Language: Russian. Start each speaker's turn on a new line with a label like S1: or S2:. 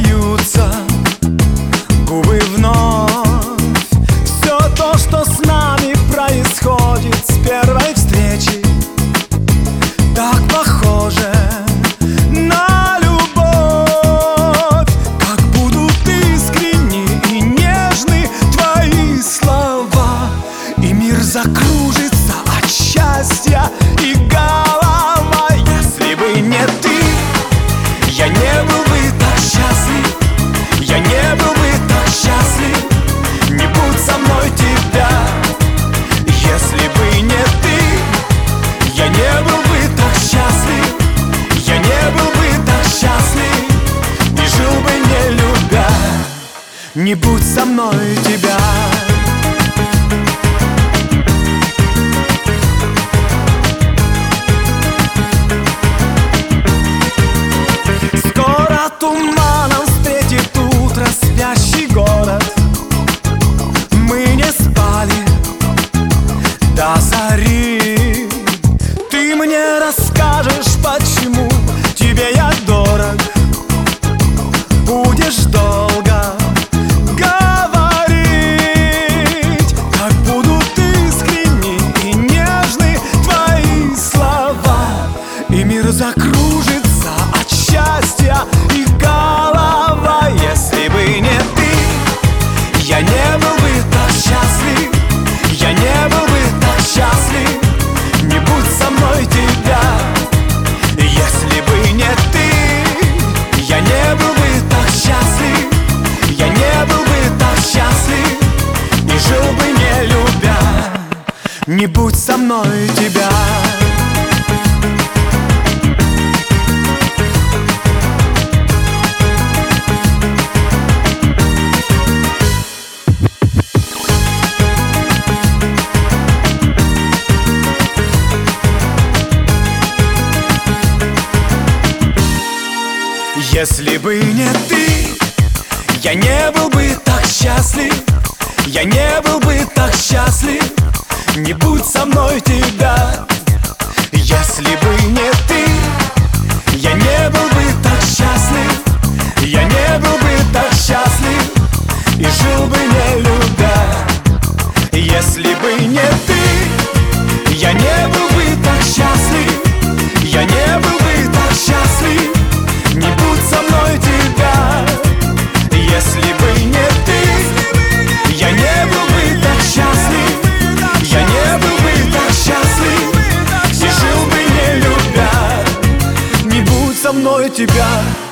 S1: смеются губы вновь. Все то, что с нами происходит с первой встречи, так похоже на любовь. Как будут искренни и нежны твои слова, и мир закружится от счастья и голова. Если бы не ты, я не был бы так счастлив, я не был бы так счастлив. Не будь со мной тебя. Если бы не ты, я не был бы так счастлив, я не был бы так счастлив. И жил бы не любя. Не будь со мной тебя. Туманом встретит утро спящий город. Мы не спали до зари. Ты мне расскажешь, почему тебе я дорог. Будешь долго говорить, как будут искренни и нежны твои слова, и мир закружится от счастья и голова. Если бы не ты, я не был бы так счастлив, я не был бы так счастлив. Не будь со мной тебя. Если бы не ты, я не был бы так счастлив, я не был бы так счастлив. И жил бы не любя. Не будь со мной тебя. Если бы не ты, я не был бы так счастлив, я не был бы так счастлив. Не будь со мной тебя. Если бы не ты, я не был бы так счастлив, я не был бы так счастлив. И жил бы не любя. Если бы не ты, я не был бы так счастлив, я не был бы так счастлив. Не будь со мной тебя. Если бы не ты, я не был бы так счастлив, я не был бы так счастлив. И жил бы не любя. Не будь со мной тебя.